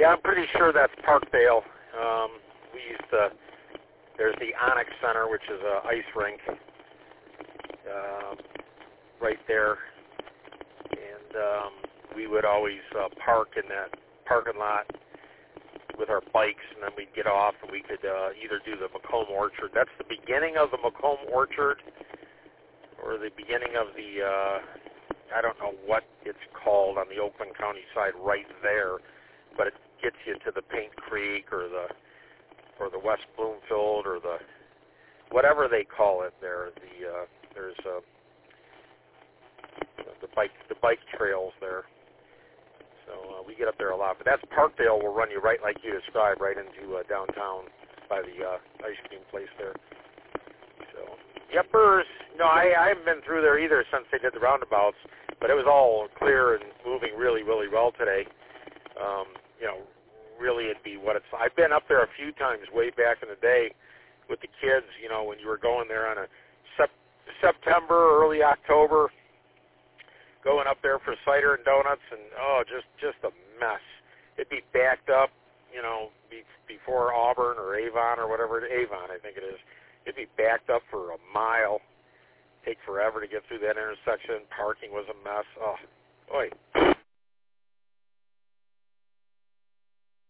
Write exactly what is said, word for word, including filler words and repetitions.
Yeah, I'm pretty sure that's Parkdale. Um, we used to, there's the Onyx Center, which is a ice rink um, right there. And um, we would always uh, park in that parking lot with our bikes, and then we'd get off, and we could uh, either do the Macomb Orchard. That's the beginning of the Macomb Orchard, or the beginning of the, uh, I don't know what it's called on the Oakland County side right there, but it gets you to the Paint Creek or the or the West Bloomfield or the whatever they call it there. The uh, there's uh, the bike the bike trails there. So uh, we get up there a lot. But that's Parkdale will run you right like you described, right into uh, downtown by the uh, ice cream place there. So Yepers, no, I, I haven't been through there either since they did the roundabouts, but it was all clear and moving really, really well today. Um, you know, really it'd be what it's, I've been up there a few times way back in the day with the kids, you know, when you were going there on a sep- September, early October, going up there for cider and donuts, and, oh, just, just a mess. It'd be backed up, you know, be, before Auburn or Avon or whatever, Avon I think it is. It'd be backed up for a mile. Take forever to get through that intersection. Parking was a mess. Oh, boy.